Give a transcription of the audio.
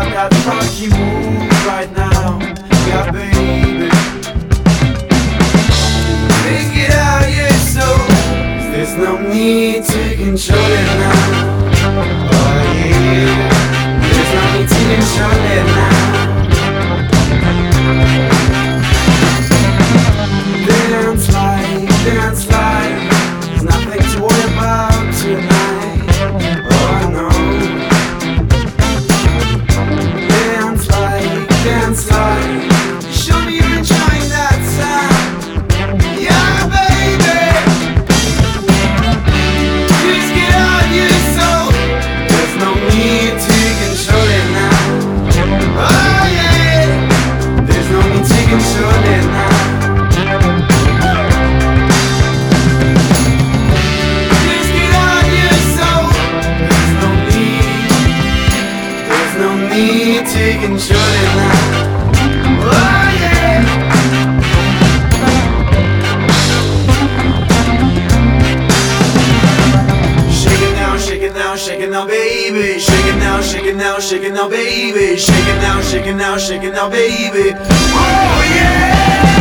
that funky move right now, yeah baby. Take it out, yeah, so there's no need to control it now. Oh yeah, there's no need to control it now. Dance like there's nothing to worry about tonight. Oh no. Dance like show me you're enjoying that sound. Yeah baby, just get out your soul. There's no need to control it now. Oh yeah, there's no need to control it now. To control it now. Oh yeah. Shake it now, shake it now, shake it now, baby. Shake it now, shake it now, shake it now, baby. Shake it now, shake it now, shake it now, baby. Oh yeah.